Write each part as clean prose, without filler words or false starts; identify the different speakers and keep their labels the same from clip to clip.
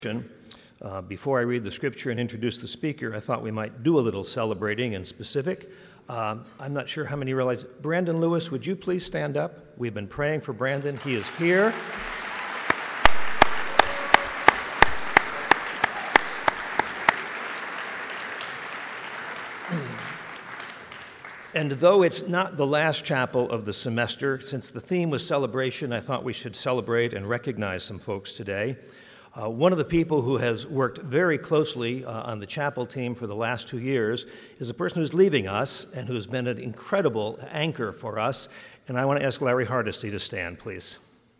Speaker 1: Before I read the scripture and introduce the speaker, I thought we might do a little celebrating in specific. I'm not sure how many realize. Brandon Lewis, would you please stand up? We've been praying for Brandon. He is here. And though it's not the last chapel of the semester, since the theme was celebration, I thought we should celebrate and recognize some folks today. One of the people who has worked very closely on the chapel team for the last 2 years is a person who's leaving us and who's been an incredible anchor for us. And I want to ask Larry Hardesty to stand, please.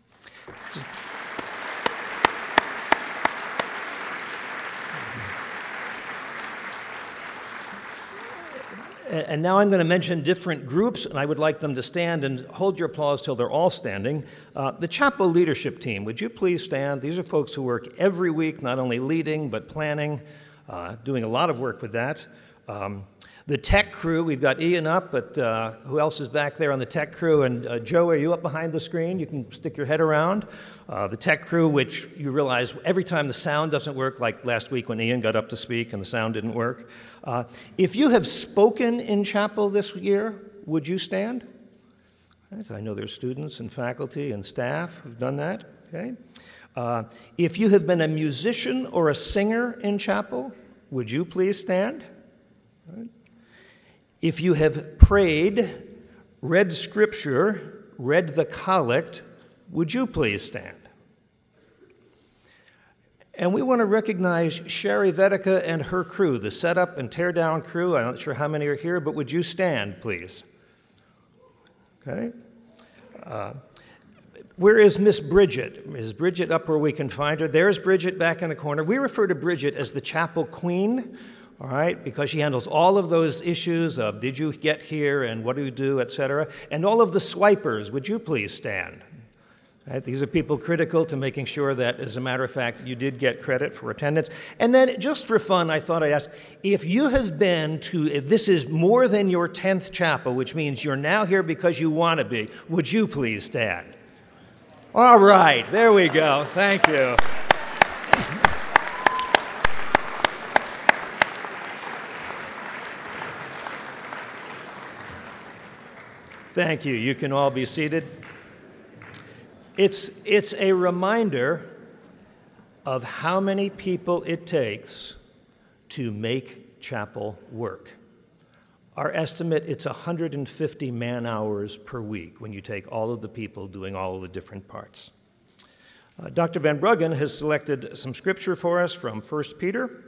Speaker 1: And now I'm going to mention different groups, and I would like them to stand and hold your applause till they're all standing. The chapel leadership team, would you please stand? These are folks who work every week, not only leading, but planning, doing a lot of work with that. The tech crew, we've got Ian up, but who else is back there on the tech crew? And Joe, are you up behind the screen? You can stick your head around. The tech crew, which you realize every time the sound doesn't work, like last week when Ian got up to speak and the sound didn't work. If you have spoken in chapel this year, would you stand? I know there's students and faculty and staff who've done that. Okay. If you have been a musician or a singer in chapel, would you please stand? Right. If you have prayed, read scripture, read the collect, would you please stand? And we want to recognize Sherry Vedeka and her crew, the setup and tear down crew. I'm not sure how many are here, but would you stand, please? Okay. Where is Miss Bridget? Is Bridget up where we can find her? There's Bridget back in the corner. We refer to Bridget as the chapel queen, all right, because she handles all of those issues of did you get here and what do you do, etc. And all of the swipers, would you please stand? Right, these are people critical to making sure that, as a matter of fact, you did get credit for attendance. And then, just for fun, I thought I'd ask, if you have been to, if this is more than your 10th chapel, which means you're now here because you want to be, would you please stand? All right, there we go. Thank you. Thank you. You can all be seated. It's a reminder of how many people it takes to make chapel work. Our estimate, it's 150 man-hours per week when you take all of the people doing all of the different parts. Dr. Van Bruggen has selected some scripture for us from 1 Peter.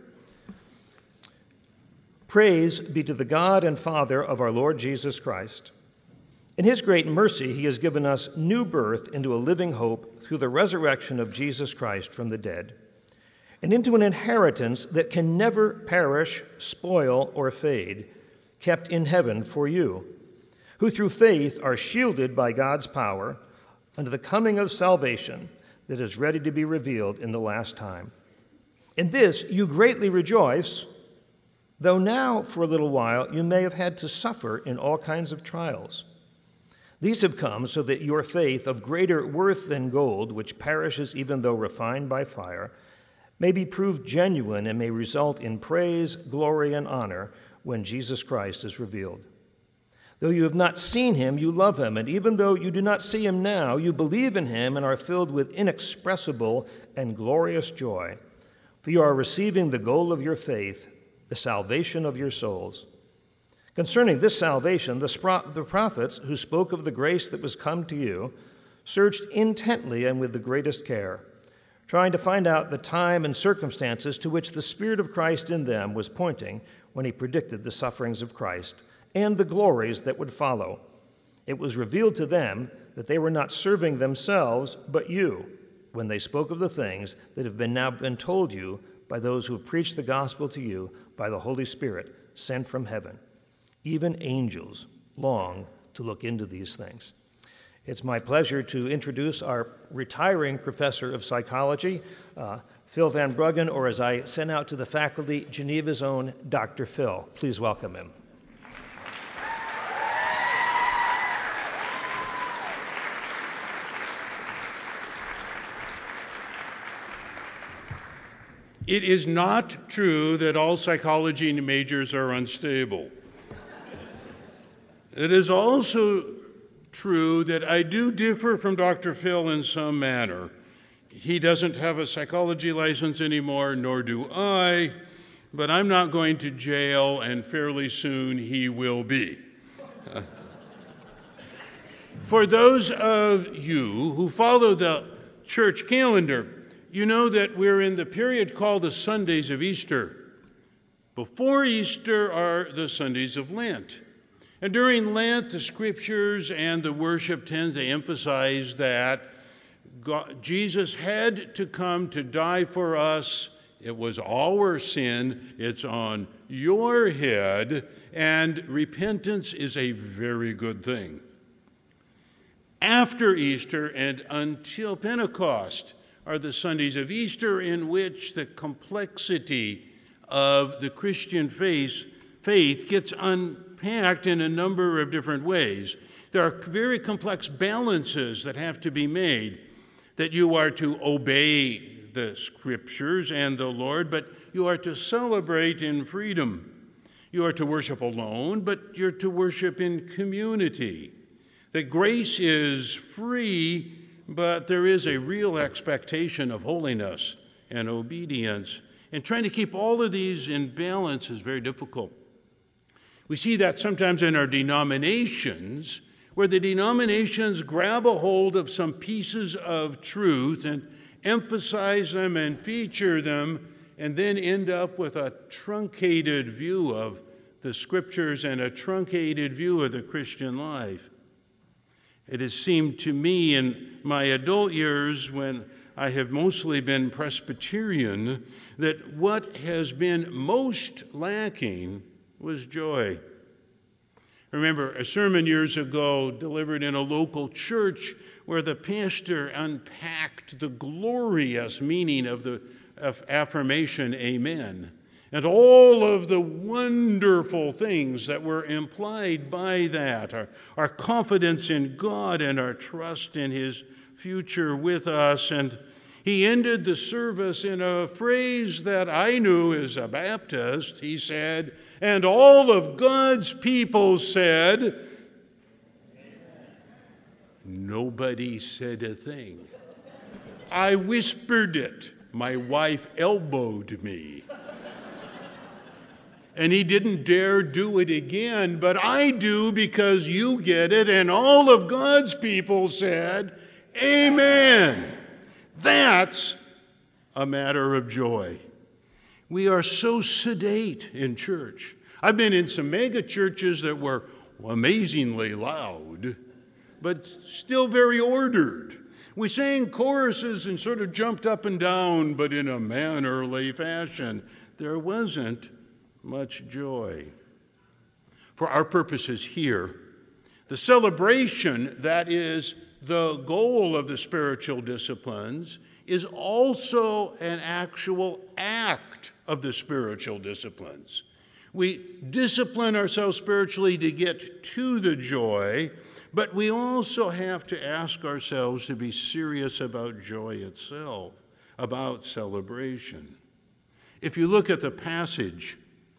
Speaker 1: Praise be to the God and Father of our Lord Jesus Christ. In his great mercy, he has given us new birth into a living hope through the resurrection of Jesus Christ from the dead, and into an inheritance that can never perish, spoil, or fade, kept in heaven for you, who through faith are shielded by God's power unto the coming of salvation that is ready to be revealed in the last time. In this you greatly rejoice, though now for a little while you may have had to suffer in all kinds of trials. These have come so that your faith, of greater worth than gold, which perishes even though refined by fire, may be proved genuine and may result in praise, glory, and honor when Jesus Christ is revealed. Though you have not seen him, you love him, and even though you do not see him now, you believe in him and are filled with inexpressible and glorious joy, for you are receiving the goal of your faith, the salvation of your souls. Concerning this salvation, the prophets who spoke of the grace that was come to you searched intently and with the greatest care, trying to find out the time and circumstances to which the Spirit of Christ in them was pointing when he predicted the sufferings of Christ and the glories that would follow. It was revealed to them that they were not serving themselves, but you, when they spoke of the things that have now been told you by those who have preached the gospel to you by the Holy Spirit sent from heaven. Even angels long to look into these things. It's my pleasure to introduce our retiring professor of psychology, Phil Van Bruggen, or as I send out to the faculty, Geneva's own Dr. Phil. Please welcome him.
Speaker 2: It is not true that all psychology majors are unstable. It is also true that I do differ from Dr. Phil in some manner. He doesn't have a psychology license anymore, nor do I, but I'm not going to jail, and fairly soon he will be. For those of you who follow the church calendar, you know that we're in the period called the Sundays of Easter. Before Easter are the Sundays of Lent. And during Lent, the scriptures and the worship tend to emphasize that Jesus had to come to die for us. It was our sin. It's on your head. And repentance is a very good thing. After Easter and until Pentecost are the Sundays of Easter, in which the complexity of the Christian faith gets unpacked in a number of different ways. There are very complex balances that have to be made, that you are to obey the scriptures and the Lord, but you are to celebrate in freedom. You are to worship alone, but you're to worship in community. That grace is free, but there is a real expectation of holiness and obedience. And trying to keep all of these in balance is very difficult. We see that sometimes in our denominations, where the denominations grab a hold of some pieces of truth and emphasize them and feature them, and then end up with a truncated view of the scriptures and a truncated view of the Christian life. It has seemed to me in my adult years, when I have mostly been Presbyterian, that what has been most lacking was joy. I remember a sermon years ago delivered in a local church where the pastor unpacked the glorious meaning of the affirmation, amen, and all of the wonderful things that were implied by that, our confidence in God and our trust in his future with us. And he ended the service in a phrase that I knew as a Baptist. He said, and all of God's people said, amen. Nobody said a thing. I whispered it. My wife elbowed me. And he didn't dare do it again, but I do because you get it. And all of God's people said, amen. That's a matter of joy. We are so sedate in church. I've been in some mega churches that were amazingly loud, but still very ordered. We sang choruses and sort of jumped up and down, but in a mannerly fashion. There wasn't much joy. For our purposes here, the celebration that is the goal of the spiritual disciplines is also an actual act of the spiritual disciplines. We discipline ourselves spiritually to get to the joy, but we also have to ask ourselves to be serious about joy itself, about celebration. If you look at the passage,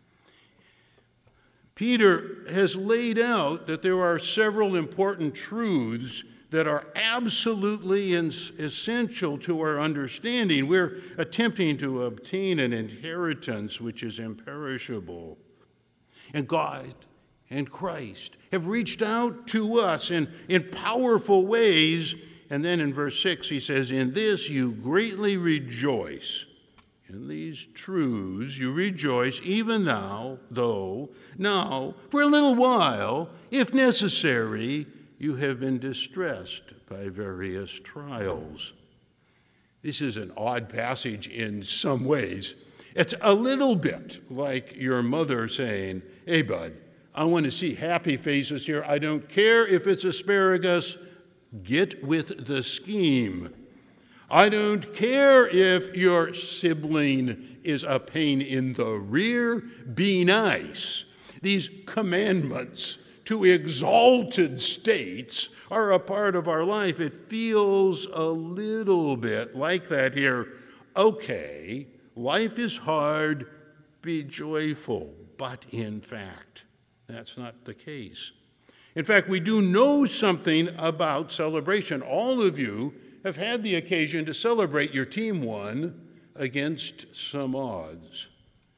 Speaker 2: Peter has laid out that there are several important truths that are absolutely essential to our understanding. We're attempting to obtain an inheritance which is imperishable. And God and Christ have reached out to us in powerful ways. And then in verse 6 he says, in this you greatly rejoice. In these truths you rejoice, even now, though now, for a little while, if necessary, you have been distressed by various trials. This is an odd passage in some ways. It's a little bit like your mother saying, hey, bud, I want to see happy faces here. I don't care if it's asparagus. Get with the scheme. I don't care if your sibling is a pain in the rear. Be nice. These commandments to exalted states are a part of our life. It feels a little bit like that here. Okay, life is hard, be joyful. But in fact, that's not the case. In fact, we do know something about celebration. All of you have had the occasion to celebrate your team won against some odds.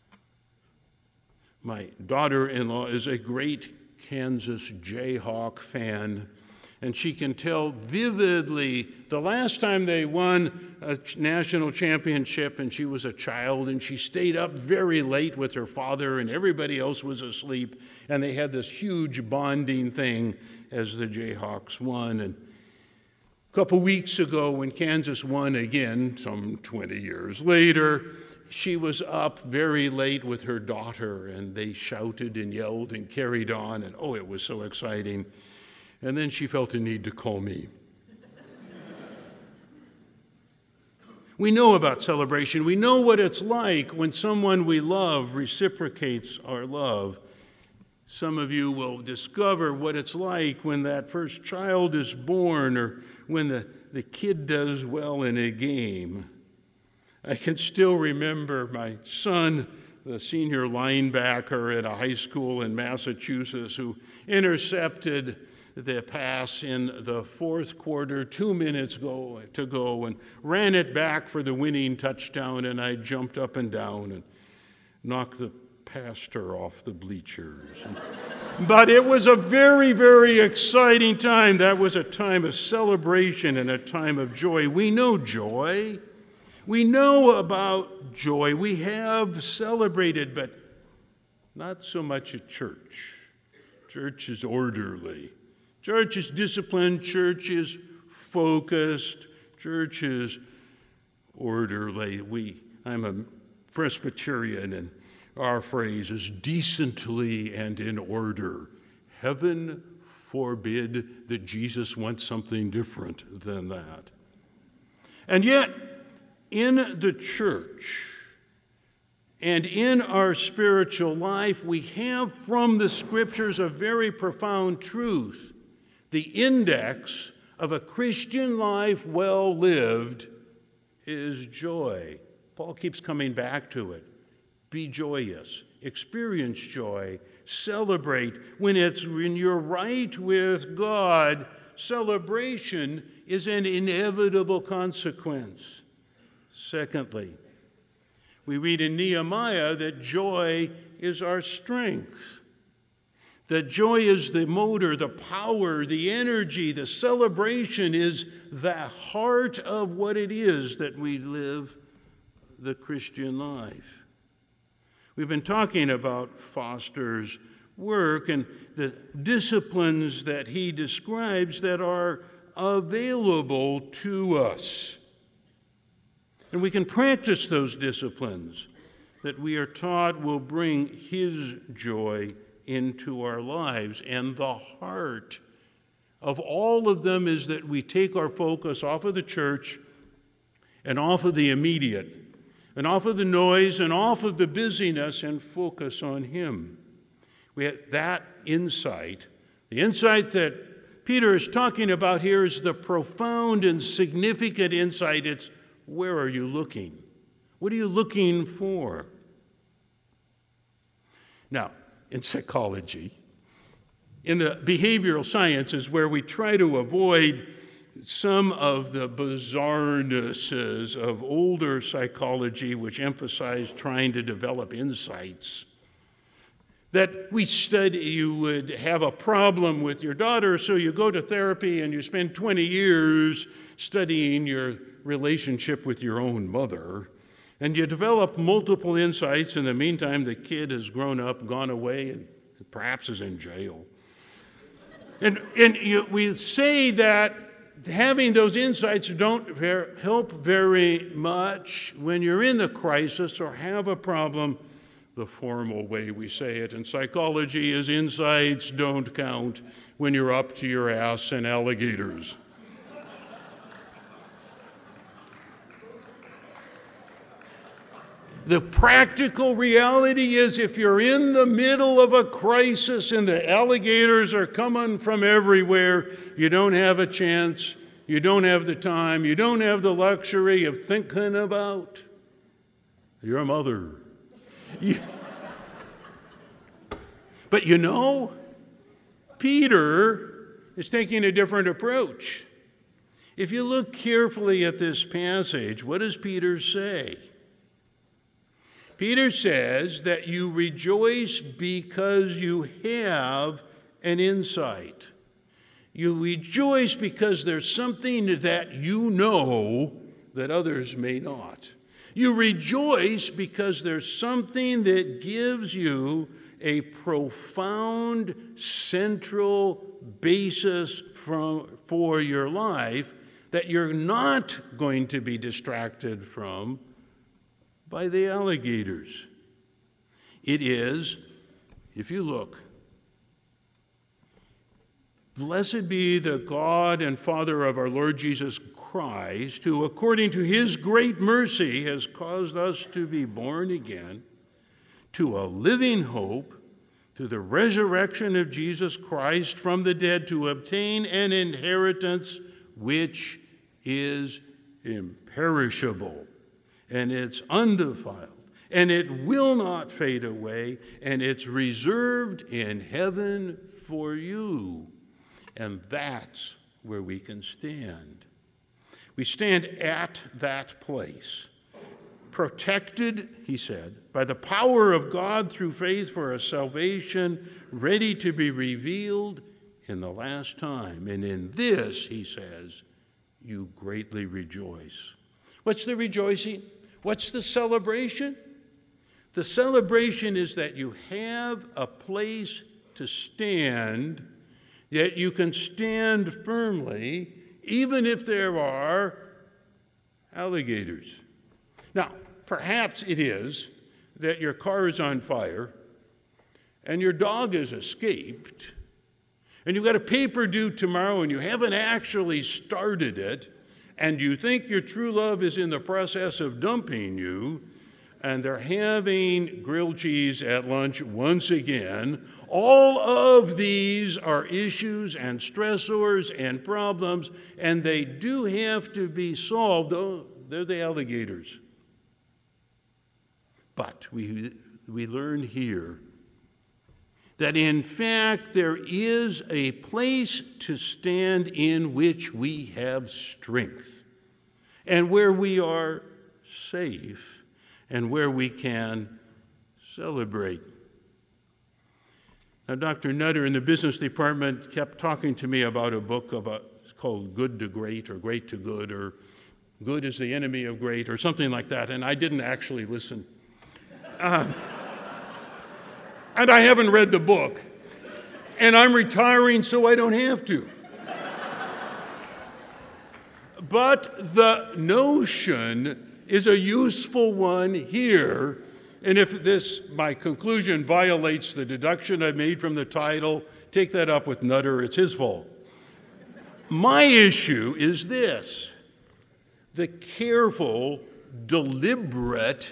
Speaker 2: My daughter-in-law is a great Kansas Jayhawk fan, and she can tell vividly the last time they won a national championship, and she was a child, and she stayed up very late with her father, and everybody else was asleep, and they had this huge bonding thing as the Jayhawks won. And a couple weeks ago, when Kansas won again, some 20 years later, she was up very late with her daughter, and they shouted and yelled and carried on, and oh, it was so exciting. And then she felt a need to call me. We know about celebration. We know what it's like when someone we love reciprocates our love. Some of you will discover what it's like when that first child is born or when the kid does well in a game. I can still remember my son, the senior linebacker at a high school in Massachusetts, who intercepted the pass in the fourth quarter, 2 minutes to go, and ran it back for the winning touchdown, and I jumped up and down and knocked the pastor off the bleachers. But it was a very, very exciting time. That was a time of celebration and a time of joy. We know joy. We know about joy. We have celebrated, but not so much at church. Church is orderly. Church is disciplined. Church is focused. Church is orderly. I'm a Presbyterian, and our phrase is decently and in order. Heaven forbid that Jesus wants something different than that. And yet, in the church and in our spiritual life, we have from the Scriptures a very profound truth. The index of a Christian life well lived is joy. Paul keeps coming back to it. Be joyous. Experience joy. Celebrate. When you're right with God, celebration is an inevitable consequence. Secondly, we read in Nehemiah that joy is our strength. That joy is the motor, the power, the energy, the celebration is the heart of what it is that we live the Christian life. We've been talking about Foster's work and the disciplines that he describes that are available to us. And we can practice those disciplines that we are taught will bring his joy into our lives. And the heart of all of them is that we take our focus off of the church and off of the immediate and off of the noise and off of the busyness and focus on him. We have that insight. The insight that Peter is talking about here is the profound and significant insight. It's, where are you looking? What are you looking for? Now, in psychology, in the behavioral sciences, where we try to avoid some of the bizarrenesses of older psychology, which emphasize trying to develop insights, that we study, you would have a problem with your daughter, so you go to therapy and you spend 20 years studying your relationship with your own mother, and you develop multiple insights. In the meantime, the kid has grown up, gone away, and perhaps is in jail. And we say that having those insights don't help very much when you're in the crisis or have a problem. The formal way we say it in psychology is insights don't count when you're up to your ass in alligators. The practical reality is if you're in the middle of a crisis and the alligators are coming from everywhere, you don't have a chance, you don't have the time, you don't have the luxury of thinking about your mother. But you know, Peter is taking a different approach. If you look carefully at this passage, what does Peter say? Peter says that you rejoice because you have an insight. You rejoice because there's something that you know that others may not. You rejoice because there's something that gives you a profound central basis for your life that you're not going to be distracted from by the alligators. It is, if you look, blessed be the God and Father of our Lord Jesus Christ, who according to his great mercy has caused us to be born again to a living hope, to the resurrection of Jesus Christ from the dead, to obtain an inheritance which is imperishable, and it's undefiled, and it will not fade away, and it's reserved in heaven for you. And that's where we can stand. We stand at that place, protected, he said, by the power of God through faith for a salvation ready to be revealed in the last time. And in this, he says, you greatly rejoice. What's the rejoicing? What's the celebration? The celebration is that you have a place to stand, yet you can stand firmly even if there are alligators. Now, perhaps it is that your car is on fire and your dog has escaped and you've got a paper due tomorrow and you haven't actually started it, and you think your true love is in the process of dumping you, and they're having grilled cheese at lunch once again. All of these are issues and stressors and problems, and they do have to be solved. Oh, they're the alligators. But we learn here that in fact there is a place to stand in which we have strength and where we are safe and where we can celebrate. Now, Dr. Nutter in the business department kept talking to me about a book it's called Good to Great, or Great to Good, or Good is the Enemy of Great, or something like that, and I didn't actually listen. And I haven't read the book, and I'm retiring so I don't have to. But the notion is a useful one here, and if my conclusion violates the deduction I made from the title, take that up with Nutter, it's his fault. My issue is this: the careful, deliberate,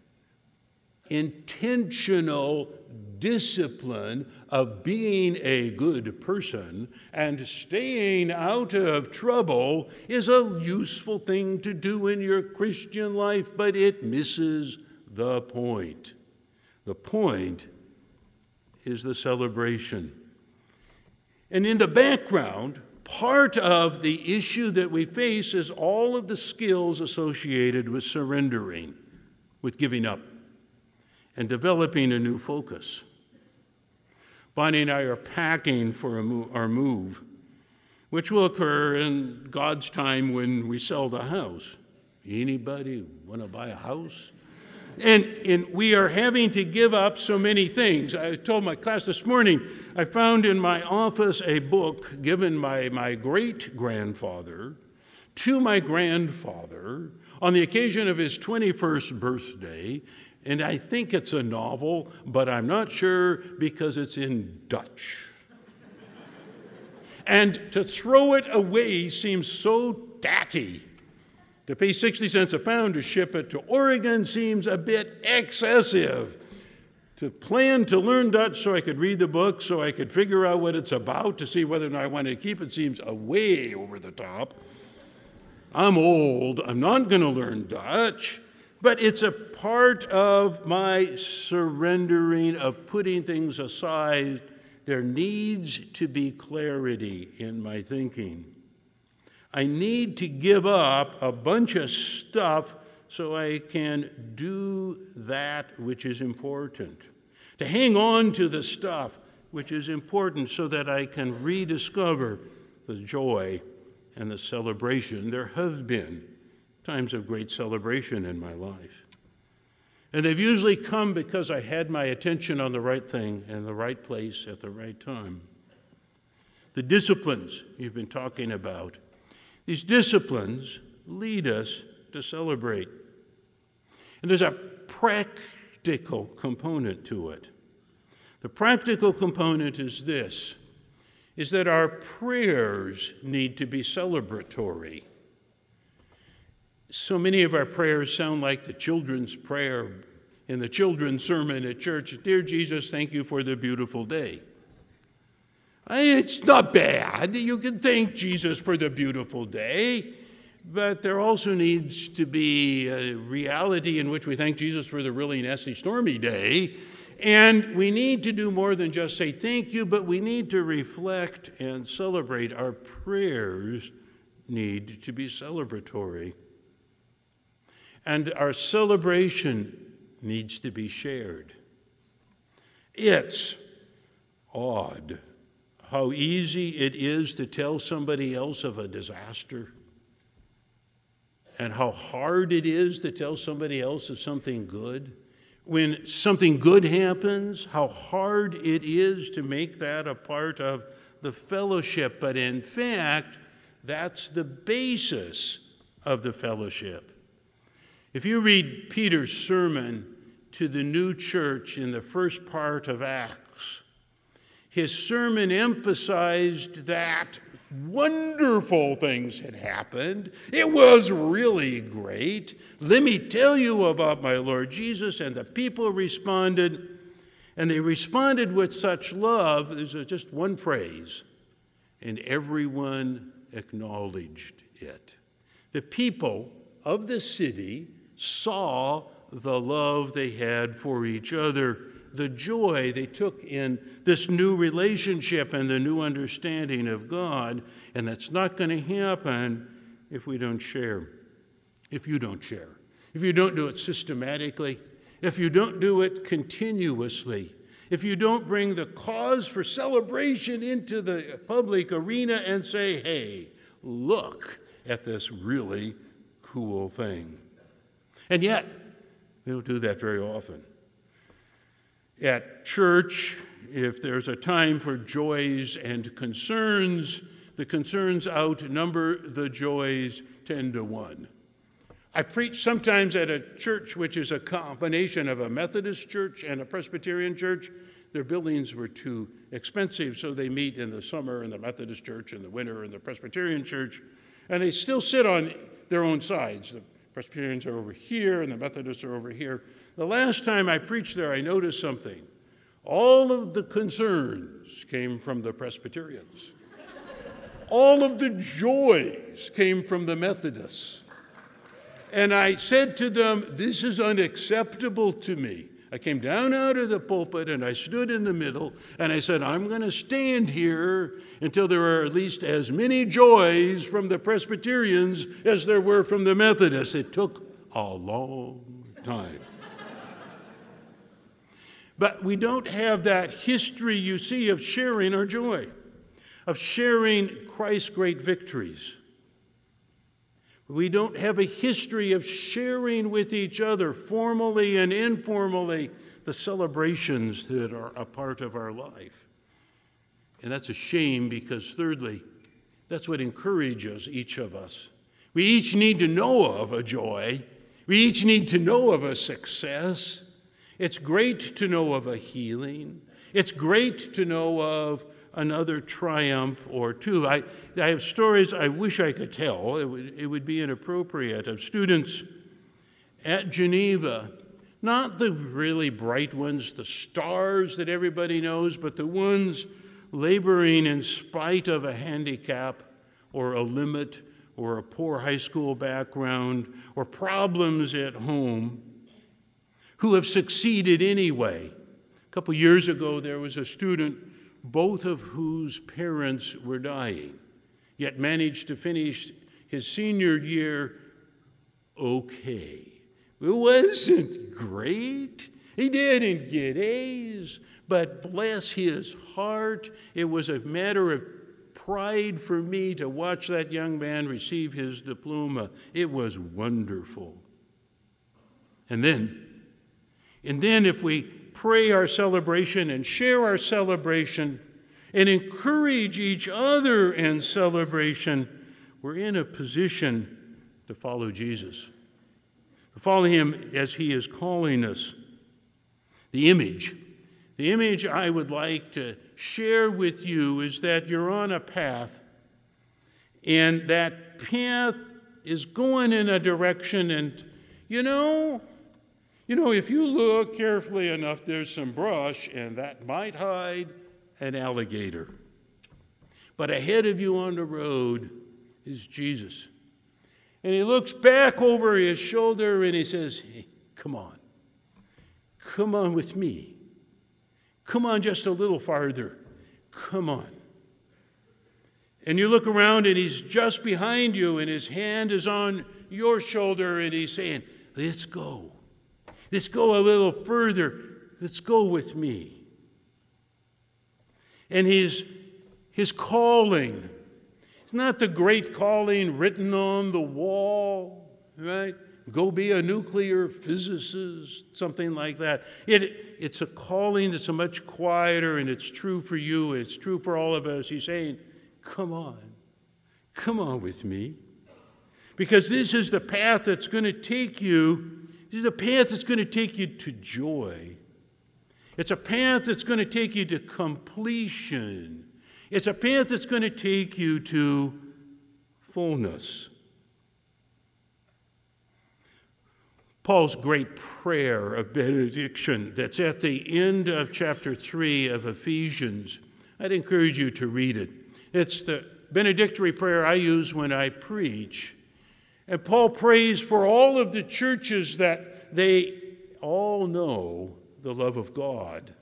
Speaker 2: intentional discipline of being a good person and staying out of trouble is a useful thing to do in your Christian life, but it misses the point. The point is the celebration. And in the background, part of the issue that we face is all of the skills associated with surrendering, with giving up, and developing a new focus. Bonnie and I are packing for our move, which will occur in God's time when we sell the house. Anybody want to buy a house? And we are having to give up so many things. I told my class this morning, I found in my office a book given by my great-grandfather to my grandfather on the occasion of his 21st birthday. And I think it's a novel, but I'm not sure because it's in Dutch. And to throw it away seems so tacky. To pay 60 cents a pound to ship it to Oregon seems a bit excessive. To plan to learn Dutch so I could read the book, so I could figure out what it's about, to see whether or not I wanted to keep it seems way over the top. I'm old. I'm not going to learn Dutch. But it's a part of my surrendering, of putting things aside. There needs to be clarity in my thinking. I need to give up a bunch of stuff so I can do that which is important. To hang on to the stuff which is important so that I can rediscover the joy and the celebration. There have been times of great celebration in my life. And they've usually come because I had my attention on the right thing in the right place at the right time. The disciplines you've been talking about, these disciplines lead us to celebrate. And there's a practical component to it. The practical component is this, is that our prayers need to be celebratory. So many of our prayers sound like the children's prayer in the children's sermon at church. Dear Jesus, thank you for the beautiful day. It's not bad. You can thank Jesus for the beautiful day, but there also needs to be a reality in which we thank Jesus for the really nasty, stormy day. And we need to do more than just say thank you, but we need to reflect and celebrate. Our prayers need to be celebratory. And our celebration needs to be shared. It's odd how easy it is to tell somebody else of a disaster, and how hard it is to tell somebody else of something good. When something good happens, how hard it is to make that a part of the fellowship. But in fact, that's the basis of the fellowship. If you read Peter's sermon to the new church in the first part of Acts, his sermon emphasized that wonderful things had happened. It was really great. Let me tell you about my Lord Jesus. And the people responded, and they responded with such love. There's just one phrase, and everyone acknowledged it. The people of the city saw the love they had for each other, the joy they took in this new relationship and the new understanding of God. And that's not going to happen if we don't share. If you don't share. If you don't do it systematically. If you don't do it continuously. If you don't bring the cause for celebration into the public arena and say, hey, look at this really cool thing. And yet, we don't do that very often. At church, if there's a time for joys and concerns, the concerns outnumber the joys 10 to 1. I preach sometimes at a church which is a combination of a Methodist church and a Presbyterian church. Their buildings were too expensive, so they meet in the summer in the Methodist church, in the winter in the Presbyterian church, and they still sit on their own sides. The Presbyterians are over here, and the Methodists are over here. The last time I preached there, I noticed something. All of the concerns came from the Presbyterians. All of the joys came from the Methodists. And I said to them, this is unacceptable to me. I came down out of the pulpit and I stood in the middle and I said, I'm going to stand here until there are at least as many joys from the Presbyterians as there were from the Methodists. It took a long time. But we don't have that history, you see, of sharing our joy, of sharing Christ's great victories. We don't have a history of sharing with each other, formally and informally, the celebrations that are a part of our life. And that's a shame because, thirdly, that's what encourages each of us. We each need to know of a joy. We each need to know of a success. It's great to know of a healing. It's great to know of another triumph or two. I have stories I wish I could tell. It would be inappropriate, of students at Geneva, not the really bright ones, the stars that everybody knows, but the ones laboring in spite of a handicap or a limit or a poor high school background or problems at home who have succeeded anyway. A couple years ago, there was a student, both of whose parents were dying, yet managed to finish his senior year okay. It wasn't great. He didn't get A's, but bless his heart, it was a matter of pride for me to watch that young man receive his diploma. It was wonderful. And then if we pray our celebration and share our celebration and encourage each other in celebration, we're in a position to follow Jesus, to follow him as he is calling us. The image I would like to share with you is that you're on a path, and that path is going in a direction, and you know, if you look carefully enough, there's some brush, and that might hide an alligator. But ahead of you on the road is Jesus. And he looks back over his shoulder and he says, hey, come on. Come on with me. Come on just a little farther. Come on. And you look around and he's just behind you and his hand is on your shoulder and he's saying, let's go. Let's go a little further. Let's go with me. And his calling, it's not the great calling written on the wall, right? Go be a nuclear physicist, something like that. It's a calling that's a much quieter, and it's true for you. It's true for all of us. He's saying, come on with me. Because this is the path that's going to take you, this is the path that's going to take you to joy. It's a path that's going to take you to completion. It's a path that's going to take you to fullness. Paul's great prayer of benediction that's at the end of chapter 3 of Ephesians, I'd encourage you to read it. It's the benedictory prayer I use when I preach. And Paul prays for all of the churches that they all know the love of God.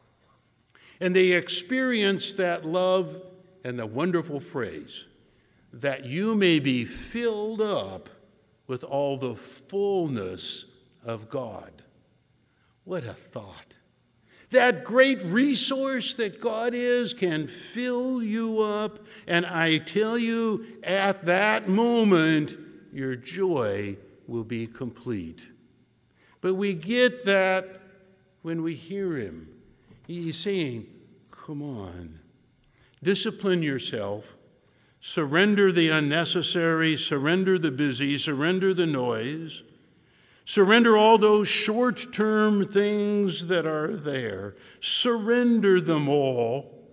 Speaker 2: And they experience that love and the wonderful phrase, that you may be filled up with all the fullness of God. What a thought. That great resource that God is can fill you up, and I tell you, at that moment, your joy will be complete. But we get that when we hear him. He's saying, come on, discipline yourself, surrender the unnecessary, surrender the busy, surrender the noise, surrender all those short-term things that are there. Surrender them all.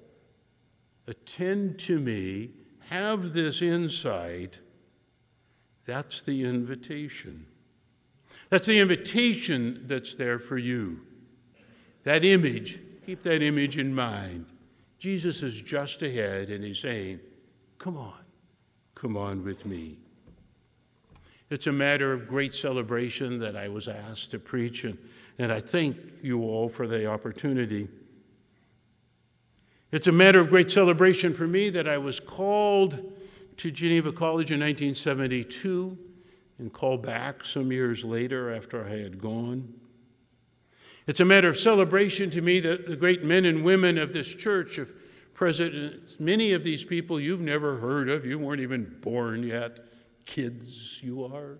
Speaker 2: Attend to me. Have this insight. That's the invitation. That's the invitation that's there for you. That image, keep that image in mind. Jesus is just ahead and he's saying, come on with me. It's a matter of great celebration that I was asked to preach, and I thank you all for the opportunity. It's a matter of great celebration for me that I was called to Geneva College in 1972 and called back some years later after I had gone. It's a matter of celebration to me that the great men and women of this church, of presidents, many of these people you've never heard of, you weren't even born yet. Kids, you are.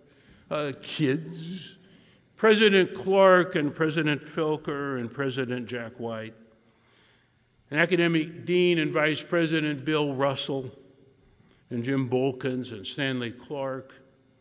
Speaker 2: Kids. President Clark and President Felker and President Jack White. And Academic Dean and Vice President Bill Russell and Jim Bolkins and Stanley Clark.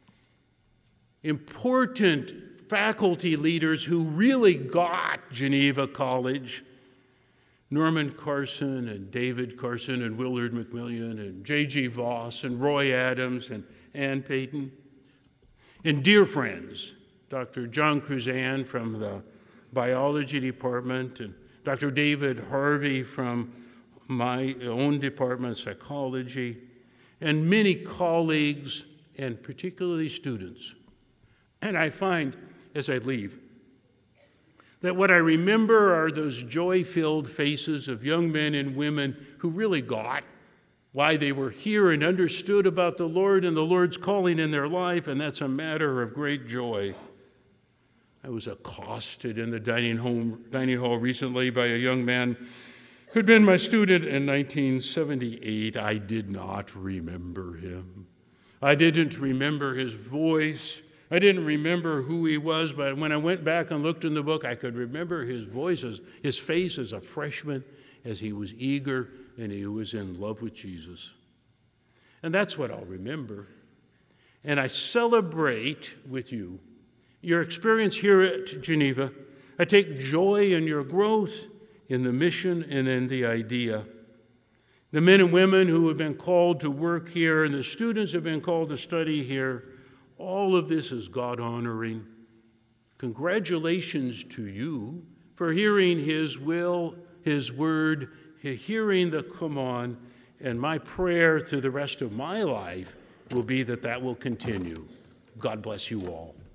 Speaker 2: Important faculty leaders who really got Geneva College. Norman Carson and David Carson and Willard McMillian and J.G. Voss and Roy Adams and Ann Payton. And dear friends, Dr. John Cruzan from the biology department and Dr. David Harvey from my own department, psychology, and many colleagues and particularly students. And I find, as I leave, that what I remember are those joy-filled faces of young men and women who really got why they were here and understood about the Lord and the Lord's calling in their life, and that's a matter of great joy. I was accosted in the dining hall recently by a young man who'd been my student in 1978. I did not remember him. I didn't remember his voice. I didn't remember who he was, but when I went back and looked in the book, I could remember his voice, his face as a freshman, as he was eager and he was in love with Jesus. And that's what I'll remember. And I celebrate with you your experience here at Geneva. I take joy in your growth, in the mission, and in the idea. The men and women who have been called to work here and the students who have been called to study here, all of this is God-honoring. Congratulations to you for hearing His will, His word, hearing the come on, and my prayer through the rest of my life will be that that will continue. God bless you all.